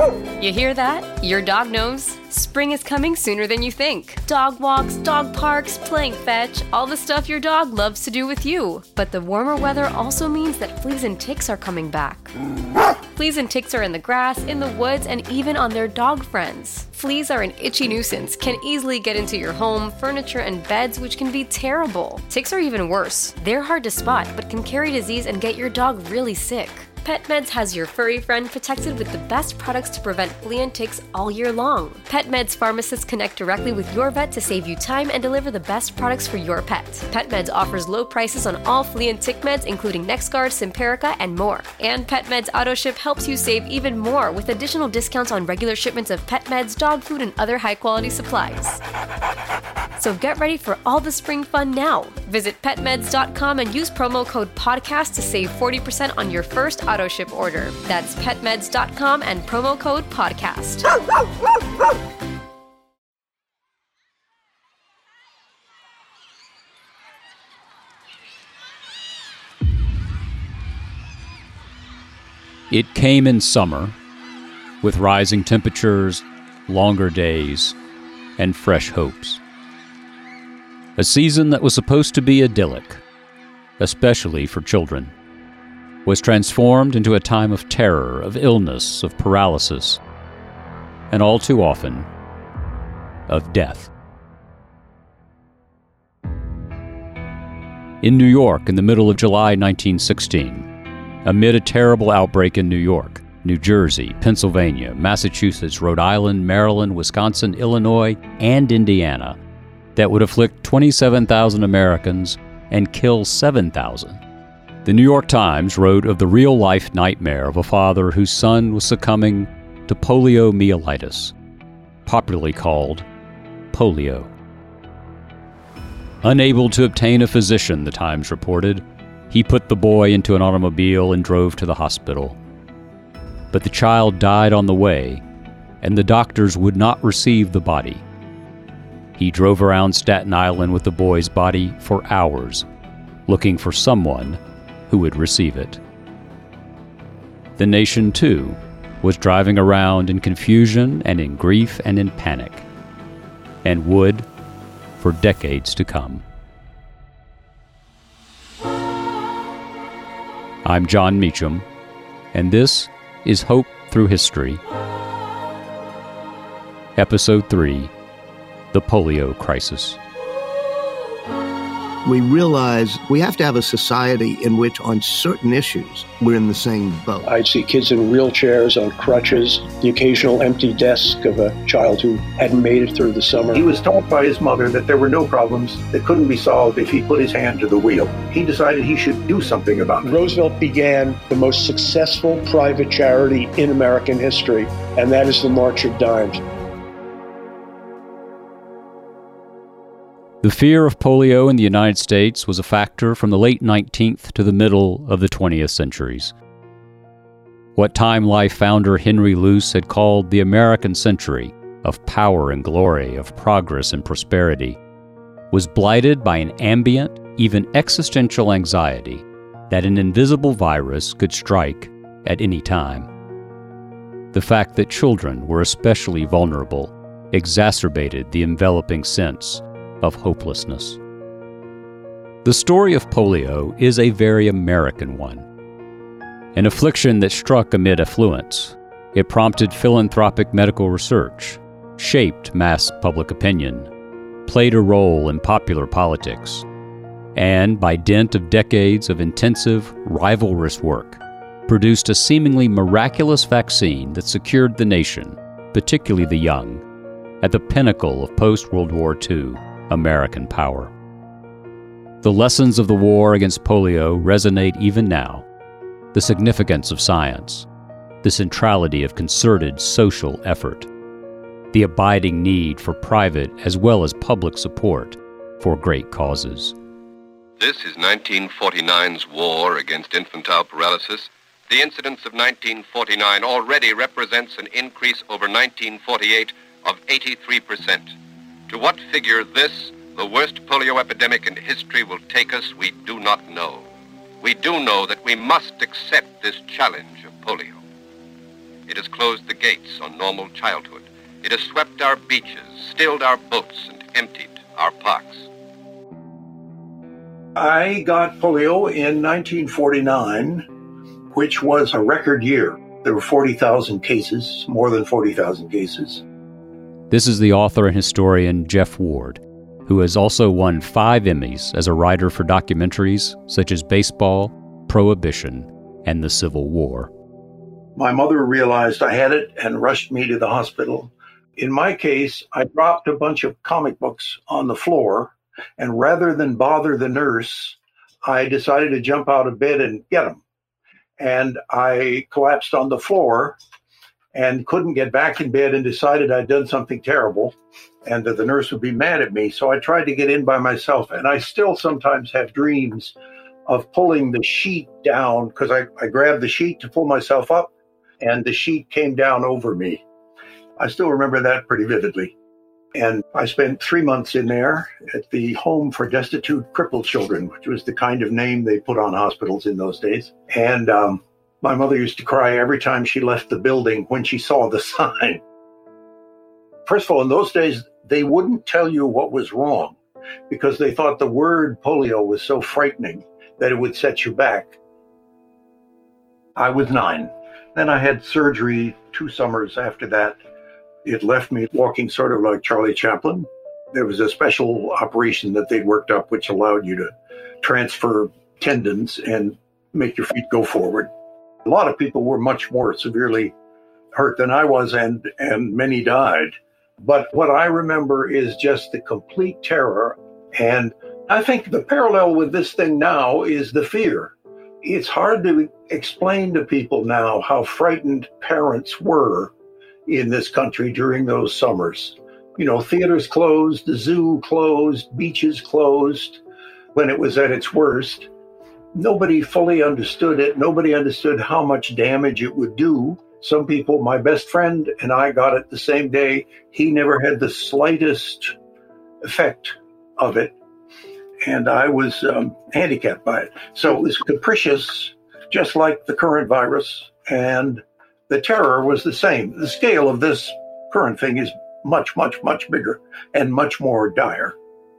You hear that? Your dog knows. Spring is coming sooner than you think. Dog walks, dog parks, playing fetch, all the stuff your dog loves to do with you. But the warmer weather also means that fleas and ticks are coming back. Fleas and ticks are in the grass, in the woods, and even on their dog friends. Fleas are an itchy nuisance, can easily get into your home, furniture, and beds, which can be terrible. Ticks are even worse. They're hard to spot, but can carry disease and get your dog really sick. PetMeds has your furry friend protected with the best products to prevent flea and ticks all year long. PetMeds pharmacists connect directly with your vet to save you time and deliver the best products for your pet. PetMeds offers low prices on all flea and tick meds, including NexGard, Simparica, and more. And PetMeds AutoShip helps you save even more with additional discounts on regular shipments of pet meds, dog food, and other high-quality supplies. So get ready for all the spring fun now. Visit petmeds.com and use promo code PODCAST to save 40% on your first AutoShip order. That's petmeds.com and promo code PODCAST. It came in summer, with rising temperatures, longer days, and fresh hopes. A season that was supposed to be idyllic, especially for children, was transformed into a time of terror, of illness, of paralysis, and all too often, of death. In New York in the middle of July 1916, amid a terrible outbreak in New York, New Jersey, Pennsylvania, Massachusetts, Rhode Island, Maryland, Wisconsin, Illinois, and Indiana, that would afflict 27,000 Americans and kill 7,000. The New York Times wrote of the real-life nightmare of a father whose son was succumbing to poliomyelitis, popularly called polio. Unable to obtain a physician, the Times reported, he put the boy into an automobile and drove to the hospital. But the child died on the way, and the doctors would not receive the body. He drove around Staten Island with the boy's body for hours, looking for someone who would receive it. The nation, too, was driving around in confusion and in grief and in panic, and would for decades to come. I'm John Meacham, and this is Hope Through History. Episode 3, The Polio Crisis. We realize we have to have a society in which on certain issues we're in the same boat. I'd see kids in wheelchairs, on crutches, the occasional empty desk of a child who hadn't made it through the summer. He was told by his mother that there were no problems that couldn't be solved if he put his hand to the wheel. He decided he should do something about it. Roosevelt began the most successful private charity in American history, and that is the March of Dimes. The fear of polio in the United States was a factor from the late 19th to the middle of the 20th centuries. What Time Life founder Henry Luce had called the American century of power and glory, of progress and prosperity, was blighted by an ambient, even existential anxiety that an invisible virus could strike at any time. The fact that children were especially vulnerable exacerbated the enveloping sense of hopelessness. The story of polio is a very American one. An affliction that struck amid affluence. It prompted philanthropic medical research, shaped mass public opinion, played a role in popular politics, and, by dint of decades of intensive, rivalrous work, produced a seemingly miraculous vaccine that secured the nation, particularly the young, at the pinnacle of post-World War II American power. The lessons of the war against polio resonate even now. The significance of science, the centrality of concerted social effort, the abiding need for private as well as public support for great causes. This is 1949's war against infantile paralysis. The incidence of 1949 already represents an increase over 1948 of 83%. To what figure this, the worst polio epidemic in history, will take us, we do not know. We do know that we must accept this challenge of polio. It has closed the gates on normal childhood. It has swept our beaches, stilled our boats, and emptied our parks. I got polio in 1949, which was a record year. There were 40,000 cases, more than 40,000 cases. This is the author and historian Jeff Ward, who has also won 5 Emmys as a writer for documentaries such as Baseball, Prohibition, and the Civil War. My mother realized I had it and rushed me to the hospital. In my case, I dropped a bunch of comic books on the floor, and rather than bother the nurse, I decided to jump out of bed and get them. And I collapsed on the floor and couldn't get back in bed and decided I'd done something terrible and that the nurse would be mad at me. So I tried to get in by myself. And I still sometimes have dreams of pulling the sheet down because I grabbed the sheet to pull myself up and the sheet came down over me. I still remember that pretty vividly. And I spent 3 months in there at the Home for Destitute Crippled Children, which was the kind of name they put on hospitals in those days. And my mother used to cry every time she left the building when she saw the sign. First of all, in those days, they wouldn't tell you what was wrong because they thought the word polio was so frightening that it would set you back. I was 9. Then I had surgery 2 summers after that. It left me walking sort of like Charlie Chaplin. There was a special operation that they'd worked up which allowed you to transfer tendons and make your feet go forward. A lot of people were much more severely hurt than I was, and many died. But what I remember is just the complete terror. And I think the parallel with this thing now is the fear. It's hard to explain to people now how frightened parents were in this country during those summers. You know, theaters closed, the zoo closed, beaches closed when it was at its worst. Nobody fully understood it. Nobody understood how much damage it would do. Some people, my best friend and I got it the same day. He never had the slightest effect of it. And I was handicapped by it. So it was capricious, just like the current virus. And the terror was the same. The scale of this current thing is much, much, much bigger and much more dire.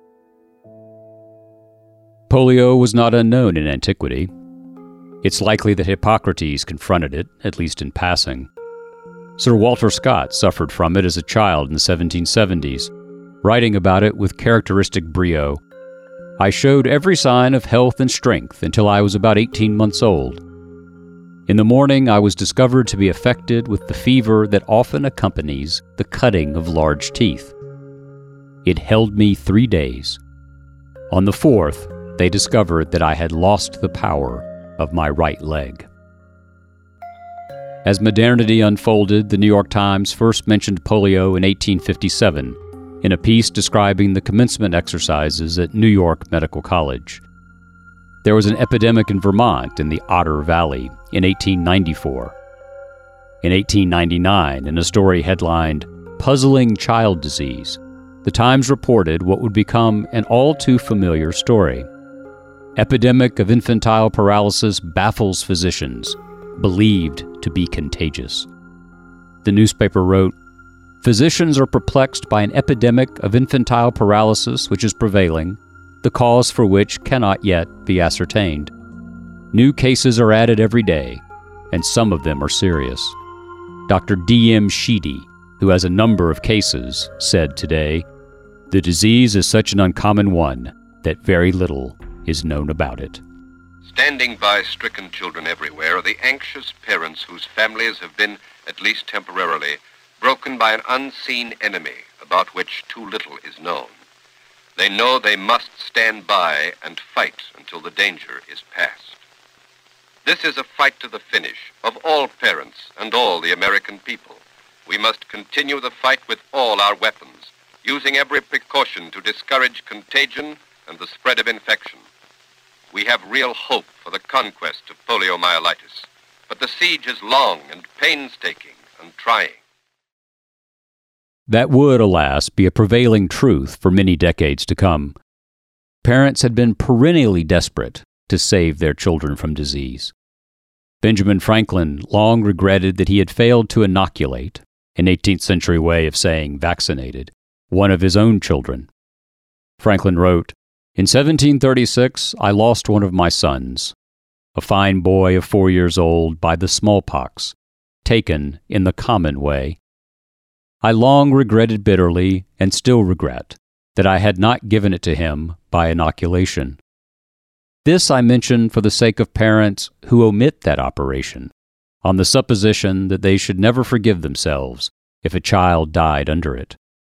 Polio was not unknown in antiquity. It's likely that Hippocrates confronted it, at least in passing. Sir Walter Scott suffered from it as a child in the 1770s, writing about it with characteristic brio. I showed every sign of health and strength until I was about 18 months old. In the morning, I was discovered to be affected with the fever that often accompanies the cutting of large teeth. It held me 3 days. On the 4th, they discovered that I had lost the power of my right leg. As modernity unfolded, the New York Times first mentioned polio in 1857 in a piece describing the commencement exercises at New York Medical College. There was an epidemic in Vermont in the Otter Valley in 1894. In 1899, in a story headlined, "Puzzling Child Disease," the Times reported what would become an all-too-familiar story. Epidemic of infantile paralysis baffles physicians, believed to be contagious. The newspaper wrote, "Physicians are perplexed by an epidemic of infantile paralysis which is prevailing, the cause for which cannot yet be ascertained. New cases are added every day, and some of them are serious." Dr. D.M. Sheedy, who has a number of cases, said today, "The disease is such an uncommon one that very little is known about it." Standing by stricken children everywhere are the anxious parents whose families have been, at least temporarily, broken by an unseen enemy about which too little is known. They know they must stand by and fight until the danger is past. This is a fight to the finish of all parents and all the American people. We must continue the fight with all our weapons, using every precaution to discourage contagion and the spread of infection. We have real hope for the conquest of poliomyelitis, but the siege is long and painstaking and trying. That would, alas, be a prevailing truth for many decades to come. Parents had been perennially desperate to save their children from disease. Benjamin Franklin long regretted that he had failed to inoculate, an 18th century way of saying vaccinated, one of his own children. Franklin wrote, "In 1736, I lost one of my sons, a fine boy of 4 years old, by the smallpox, taken in the common way. I long regretted bitterly, and still regret, that I had not given it to him by inoculation. This I mention for the sake of parents who omit that operation, on the supposition that they should never forgive themselves if a child died under it.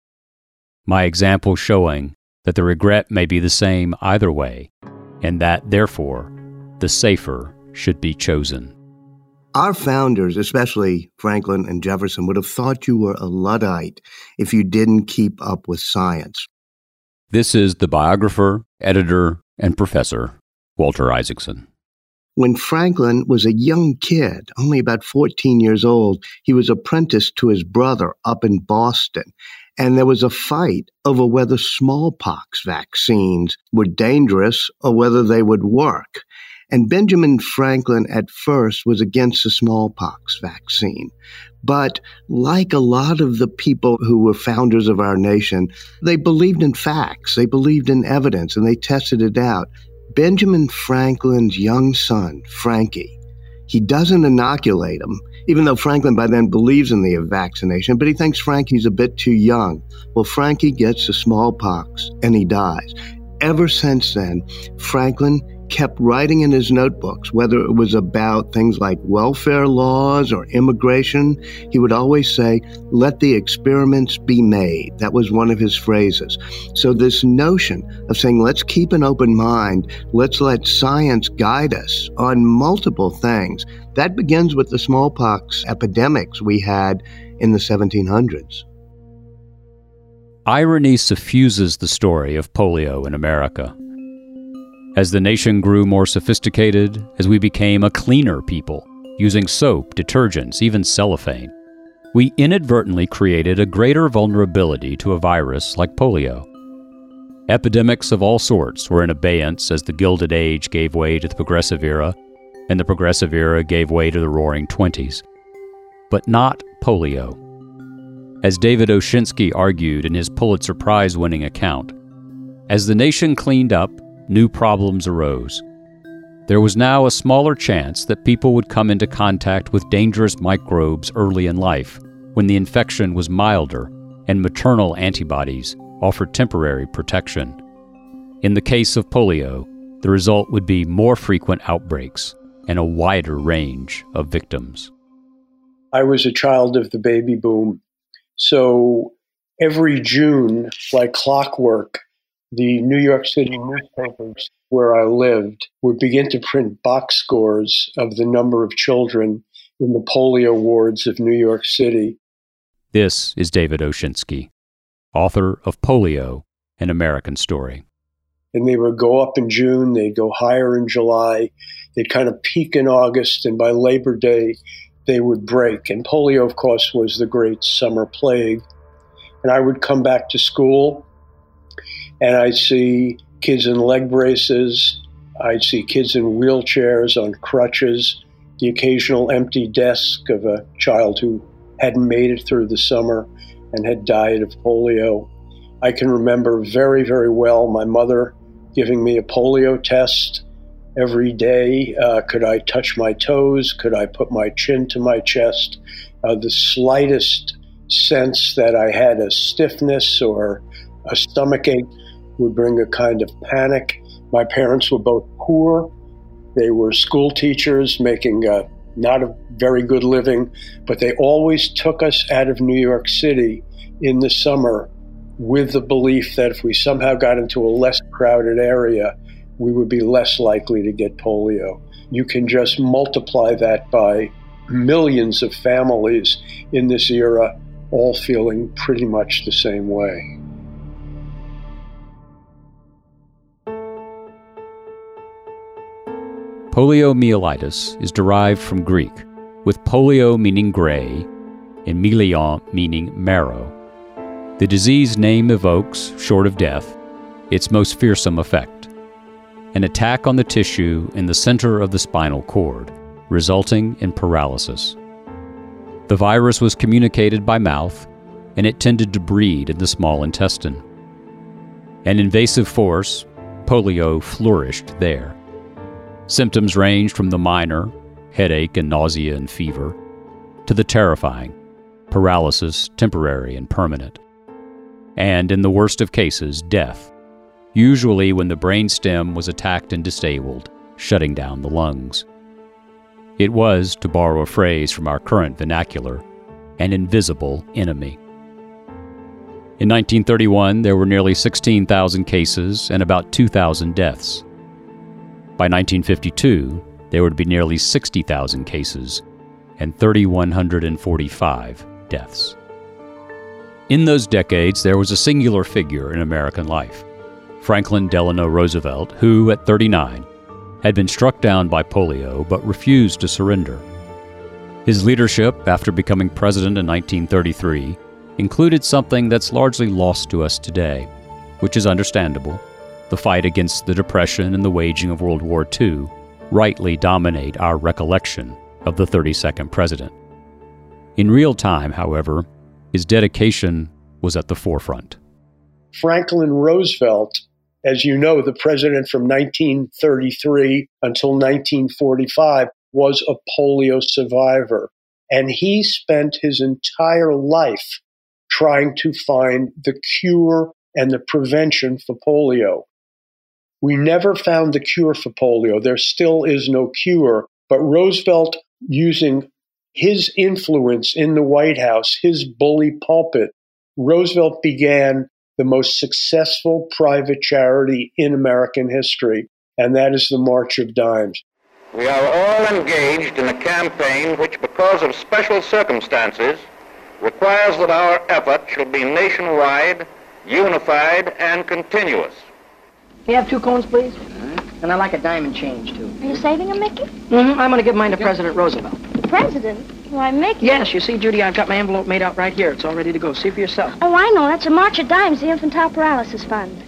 My example showing that the regret may be the same either way, and that, therefore, the safer should be chosen." Our founders, especially Franklin and Jefferson, would have thought you were a Luddite if you didn't keep up with science. This is the biographer, editor, and professor, Walter Isaacson. When Franklin was a young kid, only about 14 years old, he was apprenticed to his brother up in Boston, and there was a fight over whether smallpox vaccines were dangerous or whether they would work. And Benjamin Franklin at first was against the smallpox vaccine. But like a lot of the people who were founders of our nation, they believed in facts, they believed in evidence, and they tested it out. Benjamin Franklin's young son, Frankie, he doesn't inoculate him, even though Franklin by then believes in the vaccination, but he thinks Frankie's a bit too young. Well, Frankie gets the smallpox and he dies. Ever since then, Franklin kept writing in his notebooks, whether it was about things like welfare laws or immigration. He would always say, "Let the experiments be made." That was one of his phrases. So this notion of saying, let's keep an open mind, let's let science guide us on multiple things, that begins with the smallpox epidemics we had in the 1700s. Irony suffuses the story of polio in America. As the nation grew more sophisticated, as we became a cleaner people, using soap, detergents, even cellophane, we inadvertently created a greater vulnerability to a virus like polio. Epidemics of all sorts were in abeyance as the Gilded Age gave way to the Progressive Era, and the Progressive Era gave way to the Roaring Twenties. But not polio. As David Oshinsky argued in his Pulitzer Prize-winning account, as the nation cleaned up, new problems arose. There was now a smaller chance that people would come into contact with dangerous microbes early in life, when the infection was milder and maternal antibodies offered temporary protection. In the case of polio, the result would be more frequent outbreaks and a wider range of victims. I was a child of the baby boom, so every June, like clockwork, the New York City newspapers where I lived would begin to print box scores of the number of children in the polio wards of New York City. This is David Oshinsky, author of Polio, An American Story. And they would go up in June, they'd go higher in July, they'd kind of peak in August, and by Labor Day, they would break. And polio, of course, was the great summer plague. And I would come back to school, and I'd see kids in leg braces, I'd see kids in wheelchairs, on crutches, the occasional empty desk of a child who hadn't made it through the summer and had died of polio. I can remember very, very well my mother giving me a polio test every day. Could I touch my toes? Could I put my chin to my chest? The slightest sense that I had a stiffness or a stomachache would bring a kind of panic. My parents were both poor. They were school teachers making not a very good living, but they always took us out of New York City in the summer with the belief that if we somehow got into a less crowded area, we would be less likely to get polio. You can just multiply that by millions of families in this era, all feeling pretty much the same way. Poliomyelitis is derived from Greek, with polio meaning gray and myelion meaning marrow. The disease name evokes, short of death, its most fearsome effect: an attack on the tissue in the center of the spinal cord, resulting in paralysis. The virus was communicated by mouth, and it tended to breed in the small intestine. An invasive force, polio flourished there. Symptoms ranged from the minor, headache and nausea and fever, to the terrifying, paralysis, temporary and permanent. And in the worst of cases, death, usually when the brainstem was attacked and disabled, shutting down the lungs. It was, to borrow a phrase from our current vernacular, an invisible enemy. In 1931, there were nearly 16,000 cases and about 2,000 deaths. By 1952, there would be nearly 60,000 cases and 3,145 deaths. In those decades, there was a singular figure in American life, Franklin Delano Roosevelt, who, at 39, had been struck down by polio but refused to surrender. His leadership, after becoming president in 1933, included something that's largely lost to us today, which is understandable. The fight against the Depression and the waging of World War II rightly dominate our recollection of the 32nd president. In real time, however, his dedication was at the forefront. Franklin Roosevelt, as you know, the president from 1933 until 1945, was a polio survivor. And he spent his entire life trying to find the cure and the prevention for polio. We never found the cure for polio. There still is no cure. But Roosevelt, using his influence in the White House, his bully pulpit, Roosevelt began the most successful private charity in American history, and that is the March of Dimes. We are all engaged in a campaign which, because of special circumstances, requires that our effort should be nationwide, unified, and continuous. You have 2 cones, please? Mm-hmm. And I like a diamond change, too. Are you saving them, Mickey? Mm-hmm. I'm going to give mine to President Roosevelt. The president? Why, Mickey? Yes, you see, Judy, I've got my envelope made out right here. It's all ready to go. See for yourself. Oh, I know. That's a March of Dimes, the Infantile Paralysis Fund.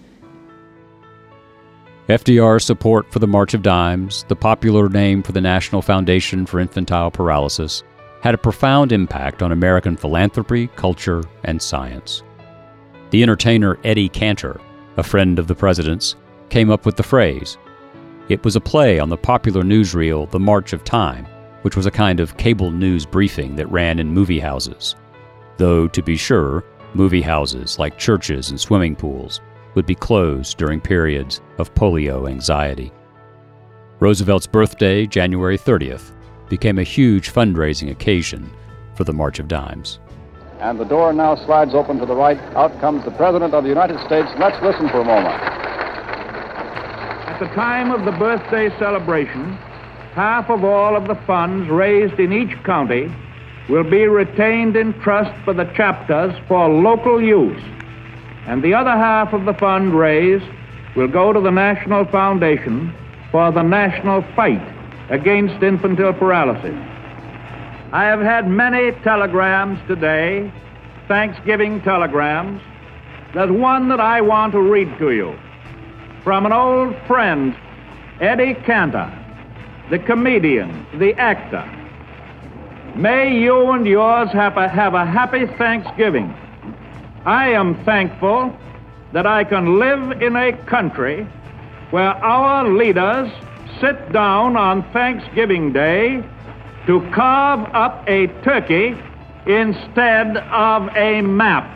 FDR's support for the March of Dimes, the popular name for the National Foundation for Infantile Paralysis, had a profound impact on American philanthropy, culture, and science. The entertainer Eddie Cantor, a friend of the president's, came up with the phrase. It was a play on the popular newsreel The March of Time, which was a kind of cable news briefing that ran in movie houses. Though, to be sure, movie houses, like churches and swimming pools, would be closed during periods of polio anxiety. Roosevelt's birthday, January 30th, became a huge fundraising occasion for the March of Dimes. And the door now slides open to the right. Out comes the President of the United States. Let's listen for a moment. At the time of the birthday celebration, half of all of the funds raised in each county will be retained in trust for the chapters for local use, and the other half of the fund raised will go to the National Foundation for the national fight against infantile paralysis. I have had many telegrams today, Thanksgiving telegrams. There's one that I want to read to you from an old friend, Eddie Cantor, the comedian, the actor. May you and yours have a happy Thanksgiving. I am thankful that I can live in a country where our leaders sit down on Thanksgiving Day to carve up a turkey instead of a map.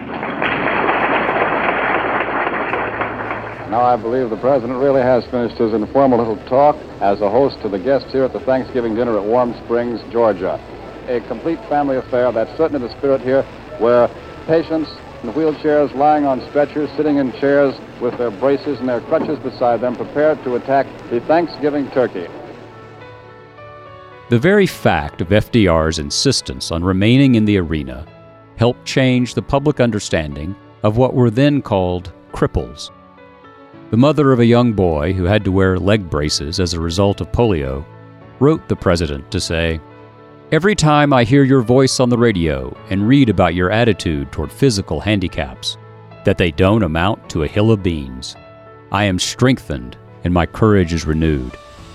Now I believe the President really has finished his informal little talk as a host to the guests here at the Thanksgiving dinner at Warm Springs, Georgia. A complete family affair. That's certainly the spirit here, where patients in wheelchairs, lying on stretchers, sitting in chairs with their braces and their crutches beside them, prepared to attack the Thanksgiving turkey. The very fact of FDR's insistence on remaining in the arena helped change the public understanding of what were then called cripples. The mother of a young boy who had to wear leg braces as a result of polio wrote the president to say, "Every time I hear your voice on the radio and read about your attitude toward physical handicaps, that they don't amount to a hill of beans, I am strengthened and my courage is renewed.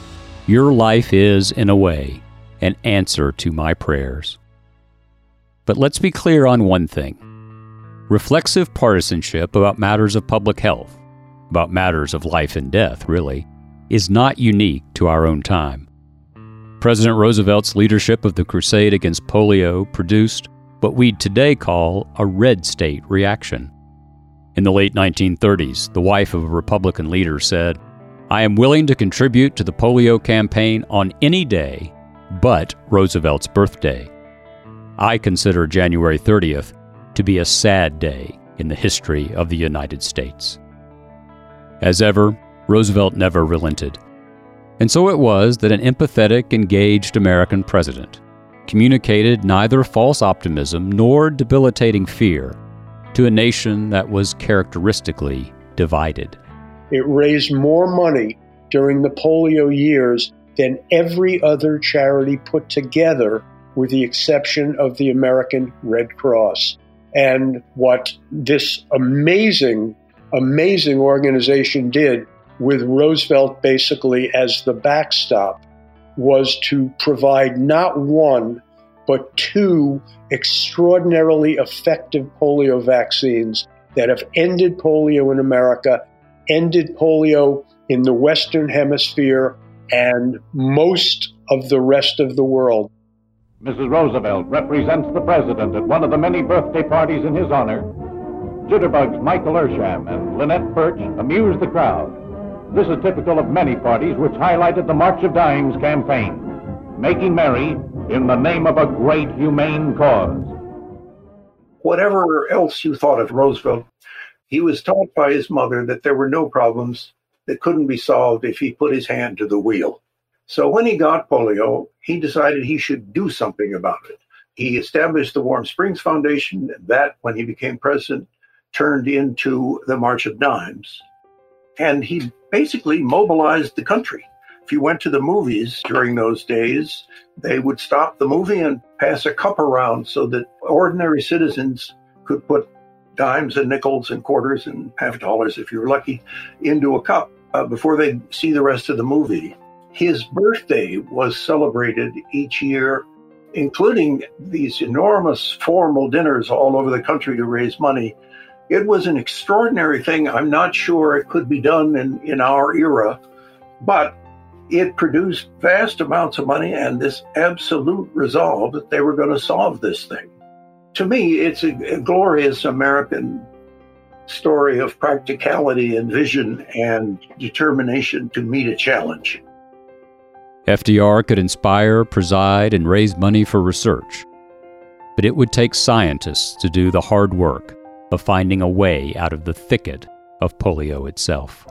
Your life is, in a way, an answer to my prayers. But let's be clear on one thing. Reflexive partisanship about matters of public health, about matters of life and death, really, is not unique to our own time. President Roosevelt's leadership of the crusade against polio produced what we'd today call a red state reaction. In the late 1930s, the wife of a Republican leader said, "I am willing to contribute to the polio campaign on any day but Roosevelt's birthday." I consider January 30th to be a sad day in the history of the United States. As ever, Roosevelt never relented. And so it was that an empathetic, engaged American president communicated neither false optimism nor debilitating fear to a nation that was characteristically divided. It raised more money during the polio years than every other charity put together, with the exception of the American Red Cross. And what this amazing organization did, with Roosevelt basically as the backstop, was to provide not one, but two extraordinarily effective polio vaccines that have ended polio in America, ended polio in the Western Hemisphere, and most of the rest of the world. Mrs. Roosevelt represents the President at one of the many birthday parties in his honor. Jitterbugs Michael Ersham and Lynette Birch amused the crowd. This is typical of many parties which highlighted the March of Dimes campaign, making merry in the name of a great humane cause. Whatever else you thought of Roosevelt, he was taught by his mother that there were no problems that couldn't be solved if he put his hand to the wheel. So when he got polio, he decided he should do something about it. He established the Warm Springs Foundation, and that, when he became president, turned into the March of Dimes. And he basically mobilized the country. If you went to the movies during those days, they would stop the movie and pass a cup around so that ordinary citizens could put dimes and nickels and quarters and $50 if you were lucky into a cup before they'd see the rest of the movie. His birthday was celebrated each year, including these enormous formal dinners all over the country to raise money. It was an extraordinary thing. I'm not sure it could be done in our era, but it produced vast amounts of money and this absolute resolve that they were going to solve this thing. To me, it's a glorious American story of practicality and vision and determination to meet a challenge. FDR could inspire, preside, and raise money for research. But it would take scientists to do the hard work of finding a way out of the thicket of polio itself.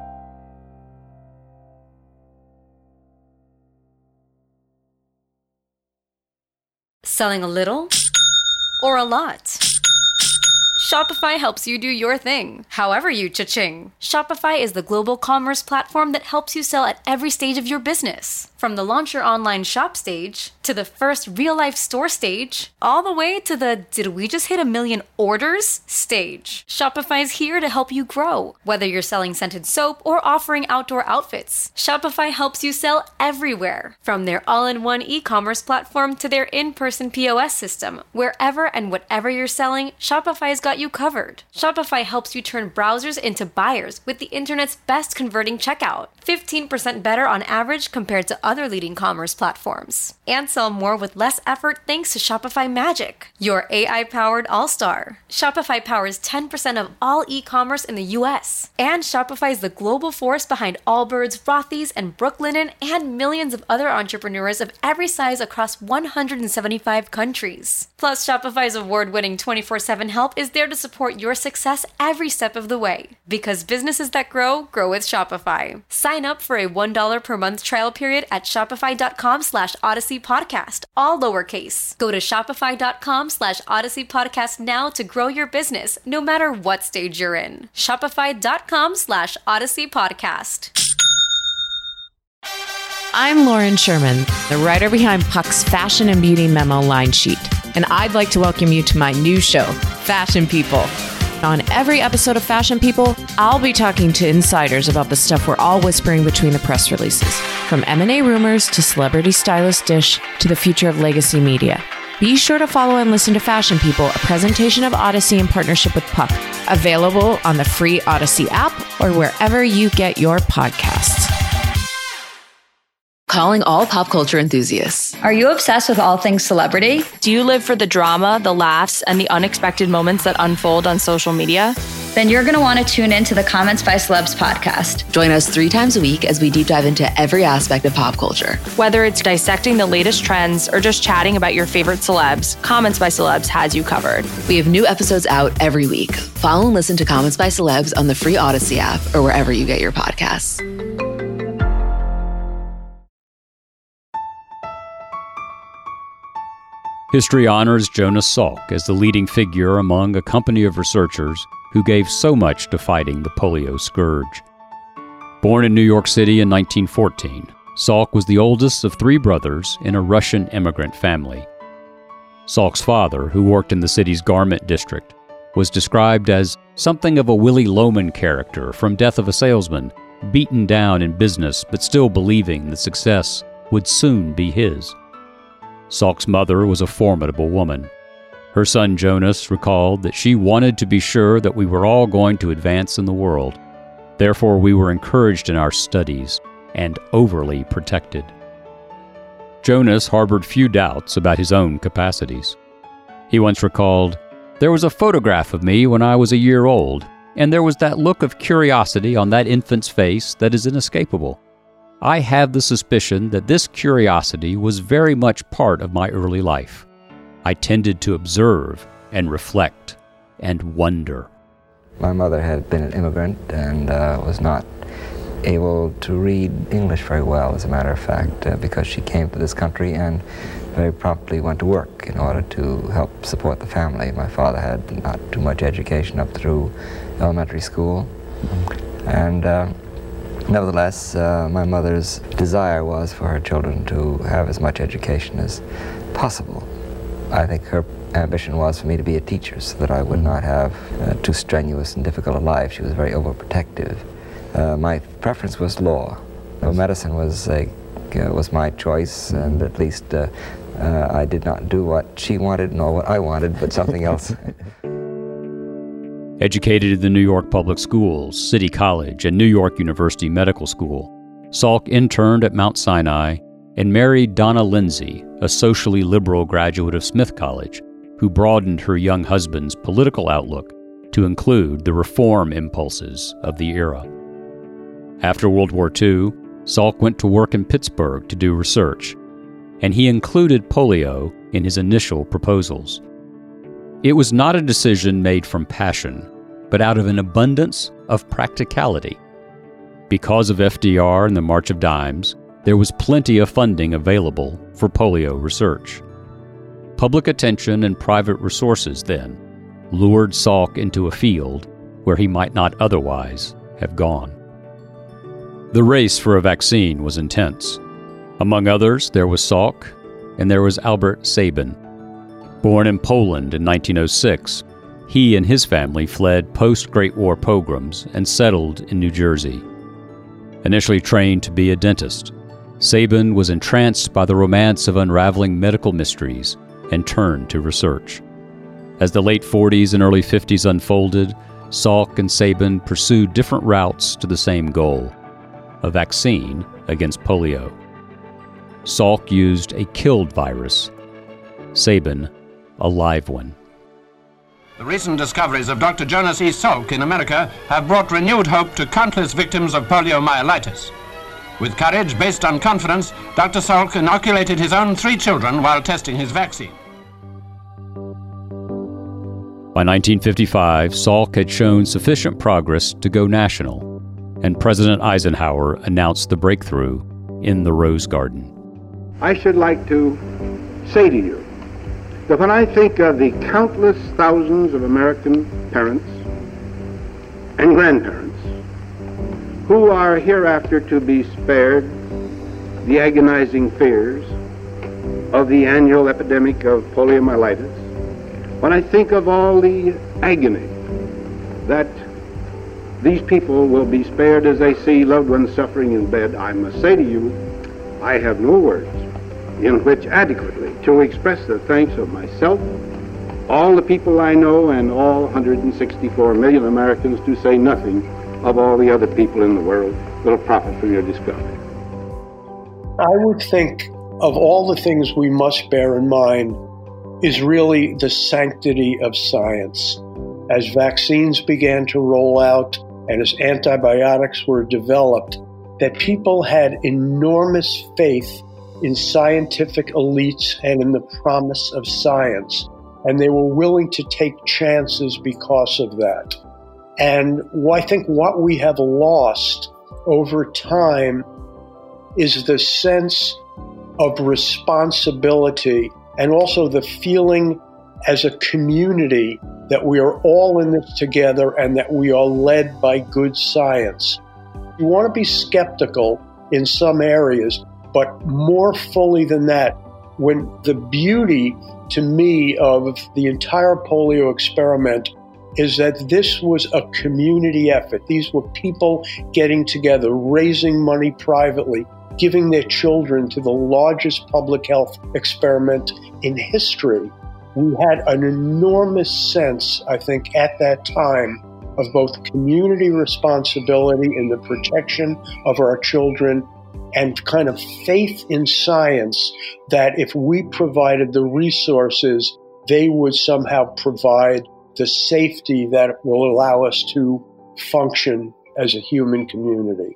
Selling a little or a lot? Shopify helps you do your thing, however you cha-ching. Shopify is the global commerce platform that helps you sell at every stage of your business. From the launch your online shop stage, to the first real-life store stage, all the way to the did we just hit 1 million orders stage. Shopify is here to help you grow. Whether you're selling scented soap or offering outdoor outfits, Shopify helps you sell everywhere. From their all-in-one e-commerce platform to their in-person POS system, wherever and whatever you're selling, Shopify's got you covered. Shopify helps you turn browsers into buyers with the internet's best converting checkout, 15% better on average compared to other leading commerce platforms. And sell more with less effort thanks to Shopify Magic, your AI-powered all-star. Shopify powers 10% of all e-commerce in the US. And Shopify is the global force behind Allbirds, Rothy's, and Brooklinen, and millions of other entrepreneurs of every size across 175 countries. Plus, Shopify's award-winning 24/7 help is there to support your success every step of the way. Because businesses that grow, grow with Shopify. Sign up for a $1 per month trial period at shopify.com/Odyssey Podcast, all lowercase. Go to shopify.com/Odyssey Podcast now to grow your business, no matter what stage you're in. Shopify.com/Odyssey Podcast. I'm Lauren Sherman, the writer behind Puck's Fashion and Beauty Memo line sheet, and I'd like to welcome you to my new show, Fashion People. On every episode of Fashion People, I'll be talking to insiders about the stuff we're all whispering between the press releases, from M&A rumors to celebrity stylist dish to the future of legacy media. Be sure to follow and listen to Fashion People, a presentation of Odyssey in partnership with Puck, available on the free Odyssey app or wherever you get your podcasts. Calling all pop culture enthusiasts. Are you obsessed with all things celebrity? Do you live for the drama, the laughs, and the unexpected moments that unfold on social media? Then you're going to want to tune in to the Comments by Celebs podcast. Join us 3 times a week as we deep dive into every aspect of pop culture. Whether it's dissecting the latest trends or just chatting about your favorite celebs, Comments by Celebs has you covered. We have new episodes out every week. Follow and listen to Comments by Celebs on the free Odyssey app or wherever you get your podcasts. History honors Jonas Salk as the leading figure among a company of researchers who gave so much to fighting the polio scourge. Born in New York City in 1914, Salk was the oldest of 3 brothers in a Russian immigrant family. Salk's father, who worked in the city's garment district, was described as something of a Willy Loman character from Death of a Salesman, beaten down in business but still believing that success would soon be his. Salk's mother was a formidable woman. Her son Jonas recalled that she wanted to be sure that we were all going to advance in the world. Therefore, we were encouraged in our studies and overly protected. Jonas harbored few doubts about his own capacities. He once recalled, "There was a photograph of me when I was a year old, and there was that look of curiosity on that infant's face that is inescapable. I have the suspicion that this curiosity was very much part of my early life. I tended to observe and reflect and wonder." My mother had been an immigrant and was not able to read English very well, as a matter of fact, because she came to this country and very promptly went to work in order to help support the family. My father had not too much education up through elementary school, and nevertheless, my mother's desire was for her children to have as much education as possible. I think her ambition was for me to be a teacher so that I would not have too strenuous and difficult a life. She was very overprotective. My preference was law. Medicine was my choice, and at least I did not do what she wanted nor what I wanted, but something else. Educated in the New York Public Schools, City College, and New York University Medical School, Salk interned at Mount Sinai and married Donna Lindsay, a socially liberal graduate of Smith College, who broadened her young husband's political outlook to include the reform impulses of the era. After World War II, Salk went to work in Pittsburgh to do research, and he included polio in his initial proposals. It was not a decision made from passion, but out of an abundance of practicality. Because of FDR and the March of Dimes, there was plenty of funding available for polio research. Public attention and private resources, then, lured Salk into a field where he might not otherwise have gone. The race for a vaccine was intense. Among others, there was Salk, and there was Albert Sabin. Born in Poland in 1906, he and his family fled post-Great War pogroms and settled in New Jersey. Initially trained to be a dentist, Sabin was entranced by the romance of unraveling medical mysteries and turned to research. As the late 40s and early 50s unfolded, Salk and Sabin pursued different routes to the same goal: a vaccine against polio. Salk used a killed virus, Sabin a live one. The recent discoveries of Dr. Jonas E. Salk in America have brought renewed hope to countless victims of poliomyelitis. With courage based on confidence, Dr. Salk inoculated his own 3 children while testing his vaccine. By 1955, Salk had shown sufficient progress to go national, and President Eisenhower announced the breakthrough in the Rose Garden. I should like to say to you that when I think of the countless thousands of American parents and grandparents who are hereafter to be spared the agonizing fears of the annual epidemic of poliomyelitis, when I think of all the agony that these people will be spared as they see loved ones suffering in bed, I must say to you, I have no words in which adequately to express the thanks of myself, all the people I know, and all 164 million Americans, to say nothing of all the other people in the world that will profit from your discovery. I would think of all the things we must bear in mind is really the sanctity of science. As vaccines began to roll out and as antibiotics were developed, that people had enormous faith in scientific elites and in the promise of science, and they were willing to take chances because of that. And I think what we have lost over time is the sense of responsibility and also the feeling as a community that we are all in this together and that we are led by good science. You want to be skeptical in some areas, but more fully than that, when the beauty to me of the entire polio experiment is that this was a community effort. These were people getting together, raising money privately, giving their children to the largest public health experiment in history. We had an enormous sense, I think, at that time of both community responsibility in the protection of our children and kind of faith in science that if we provided the resources, they would somehow provide the safety that will allow us to function as a human community.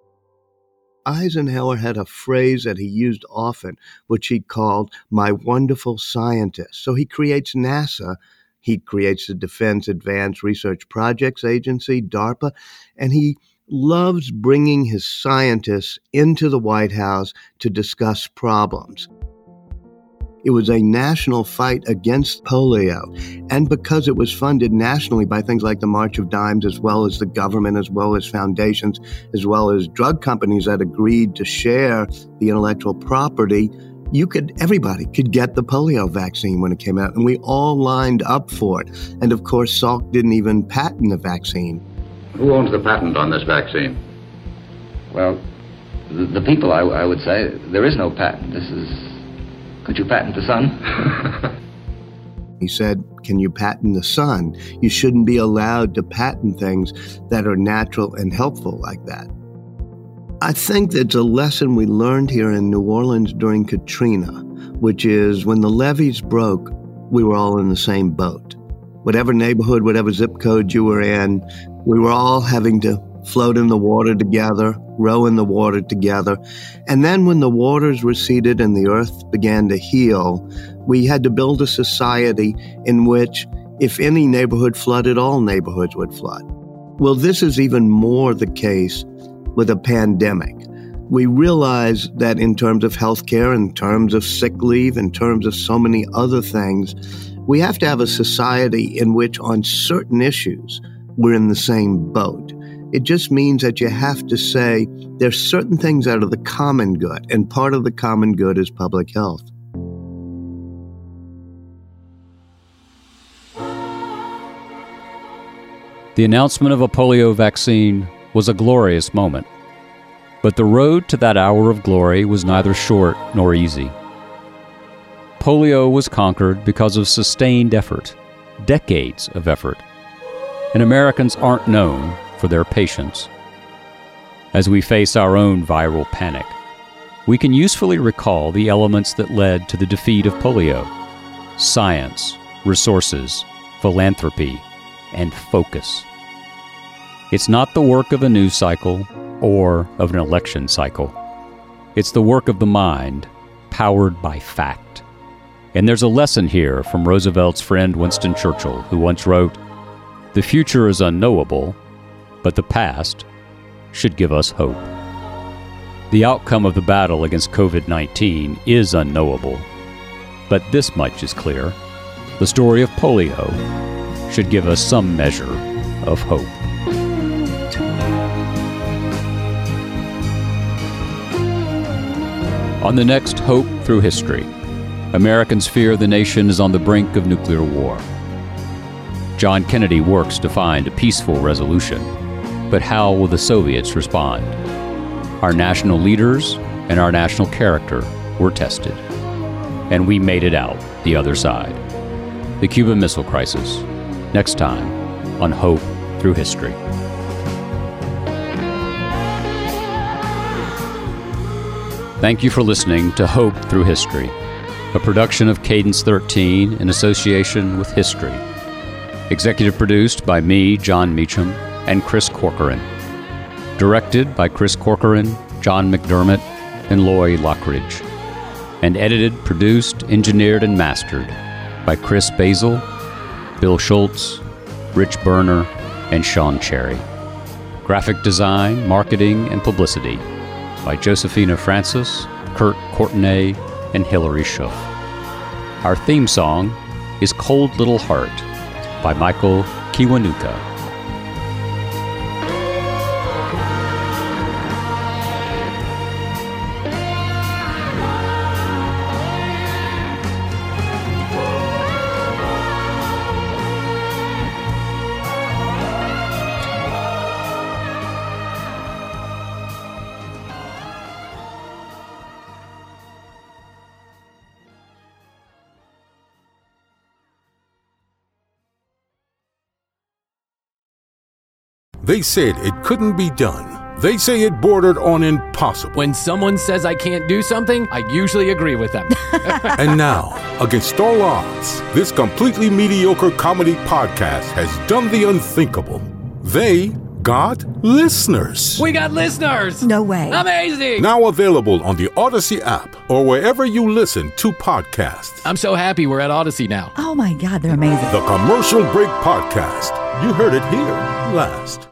Eisenhower had a phrase that he used often, which he called "my wonderful scientist." So he creates NASA, he creates the Defense Advanced Research Projects Agency, DARPA, and he loves bringing his scientists into the White House to discuss problems. It was a national fight against polio, and because it was funded nationally by things like the March of Dimes, as well as the government, as well as foundations, as well as drug companies that agreed to share the intellectual property, everybody could get the polio vaccine when it came out, and we all lined up for it. And of course, Salk didn't even patent the vaccine. Who owns the patent on this vaccine? Well, the people, I would say. There is no patent. Could you patent the sun? He said, can you patent the sun? You shouldn't be allowed to patent things that are natural and helpful like that. I think that's a lesson we learned here in New Orleans during Katrina, which is when the levees broke, we were all in the same boat. Whatever neighborhood, whatever zip code you were in, we were all having to float in the water together, row in the water together. And then when the waters receded and the earth began to heal, we had to build a society in which if any neighborhood flooded, all neighborhoods would flood. Well, this is even more the case with a pandemic. We realize that in terms of healthcare, in terms of sick leave, in terms of so many other things, we have to have a society in which on certain issues, we're in the same boat. It just means that you have to say there's certain things out of the common good, and part of the common good is public health. The announcement of a polio vaccine was a glorious moment. But the road to that hour of glory was neither short nor easy. Polio was conquered because of sustained effort, decades of effort, and Americans aren't known for their patience. As we face our own viral panic, we can usefully recall the elements that led to the defeat of polio: science, resources, philanthropy, and focus. It's not the work of a news cycle or of an election cycle. It's the work of the mind, powered by fact. And there's a lesson here from Roosevelt's friend Winston Churchill, who once wrote, "The future is unknowable, but the past should give us hope." The outcome of the battle against COVID-19 is unknowable, but this much is clear: the story of polio should give us some measure of hope. On the next Hope Through History, Americans fear the nation is on the brink of nuclear war. John Kennedy works to find a peaceful resolution. But how will the Soviets respond? Our national leaders and our national character were tested. And we made it out the other side. The Cuban Missile Crisis, next time on Hope Through History. Thank you for listening to Hope Through History, a production of Cadence 13 in association with History. Executive produced by me, John Meacham, and Chris Corcoran. Directed by Chris Corcoran, John McDermott, and Loy Lockridge. And edited, produced, engineered, and mastered by Chris Basil, Bill Schultz, Rich Berner, and Sean Cherry. Graphic design, marketing, and publicity by Josephina Francis, Kurt Courtenay, and Hilary Schuff. Our theme song is Cold Little Heart by Michael Kiwanuka. They said it couldn't be done. They say it bordered on impossible. When someone says I can't do something, I usually agree with them. And now, against all odds, this completely mediocre comedy podcast has done the unthinkable. They got listeners. We got listeners! No way. Amazing! Now available on the Odyssey app or wherever you listen to podcasts. I'm so happy we're at Odyssey now. Oh my God, they're amazing. The Commercial Break Podcast. You heard it here last.